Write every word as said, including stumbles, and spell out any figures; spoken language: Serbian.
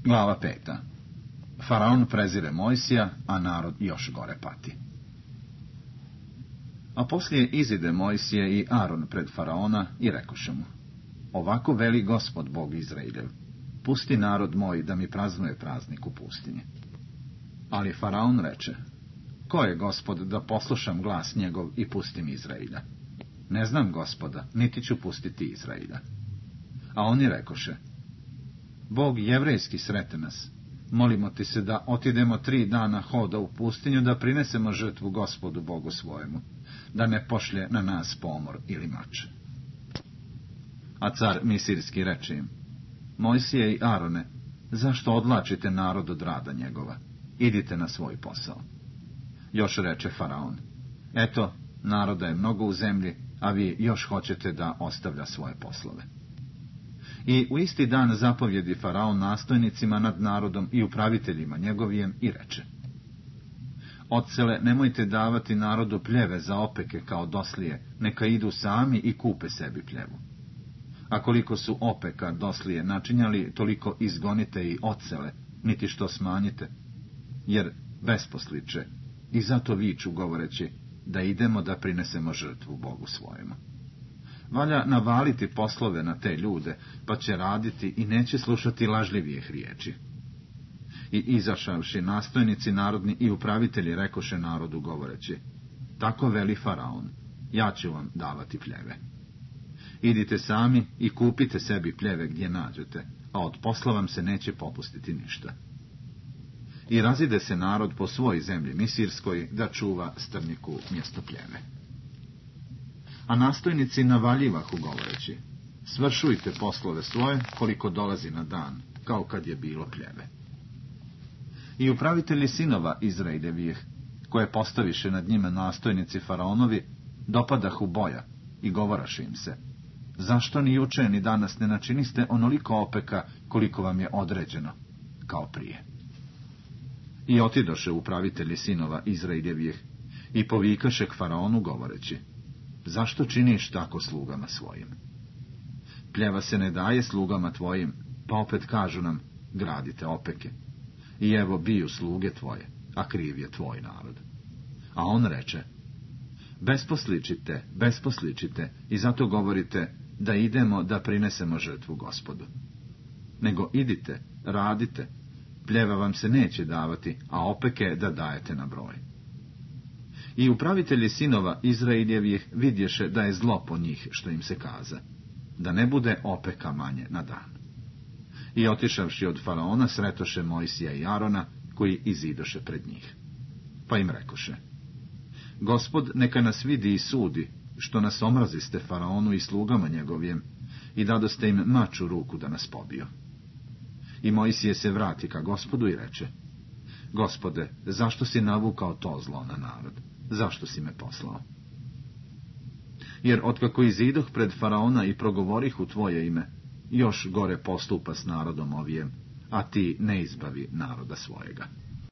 Glava peta. Faraon prezire Mojsija, a narod još gore pati. A poslije izide Mojsije i Aron pred Faraona i rekoše mu: Ovako veli Gospod Bog Izraeljev, pusti narod moj da mi praznuje praznik u pustinji. Ali Faraon reče: Ko je Gospod da poslušam glas njegov i pustim Izraelja? Ne znam Gospoda, niti ću pustiti Izraelja. A oni rekoše: Bog jevrejski srete nas, molimo ti se da otidemo tri dana hoda u pustinju da prinesemo žrtvu Gospodu Bogu svojemu, da ne pošlje na nas pomor ili mač. A car Misirski reče im: Mojsije i Arone, zašto odvlačite narod od rada njegova? Idite na svoj posao. Još reče Faraon: Eto, naroda je mnogo u zemlji, a vi još hoćete da ostavlja svoje poslove. I u isti dan zapovjedi Faraon nastojnicima nad narodom i upraviteljima njegovijem i reče: Odsele nemojte davati narodu pljeve za opeke kao doslije, neka idu sami i kupe sebi pljevu. A koliko su opeka doslije načinjali, toliko izgonite i odsele, niti što smanjite, jer besposliče, i zato viču govoreći da idemo da prinesemo žrtvu Bogu svojemu. Valja navaliti poslove na te ljude, pa će raditi i neće slušati lažljivijih riječi. I izašavši nastojnici narodni i upravitelji rekoše narodu govoreći: Tako veli Faraon, ja ću vam davati pljeve. Idite sami i kupite sebi pljeve gdje nađete, a od posla vam se neće popustiti ništa. I razide se narod po svoj zemlji misirskoj da čuva strniku mjesto pljeve. A nastojnici navaljivahu govoreći: Svršujte poslove svoje koliko dolazi na dan, kao kad je bilo pljeve. I upravitelji sinova Izraeljevih, koje postaviše nad njima nastojnici Faraonovi, dopadahu boja i govoraše im se: Zašto ni juče ni danas ne načiniste onoliko opeka koliko vam je određeno, kao prije? I otidoše upravitelji sinova Izraeljevih i povikaše k Faraonu govoreći: Zašto činiš tako slugama svojim? Pljeva se ne daje slugama tvojim, pa opet kažu nam: Gradite opeke. I evo biju sluge tvoje, a kriv je tvoj narod. A on reče: Besposličite, besposličite, i zato govorite da idemo da prinesemo žrtvu Gospodu. Nego idite, radite, pljeva vam se neće davati, a opeke da dajete na broj. I upravitelji sinova Izraeljevih vidješe da je zlo po njih što im se kaza, da ne bude opeka manje na dan. I otišavši od Faraona sretoše Mojsija i Arona, koji izidoše pred njih. Pa im rekoše: Gospod neka nas vidi i sudi, što nas omraziste Faraonu i slugama njegovijem, i dadoste im mač u ruku da nas pobiju. I Mojsije se vrati ka Gospodu i reče: Gospode, zašto si navukao to zlo na narod? Zašto si me poslao? Jer otkako izidoh pred Faraona i progovorih u tvoje ime, još gore postupa s narodom ovijem, a ti ne izbavi naroda svojega.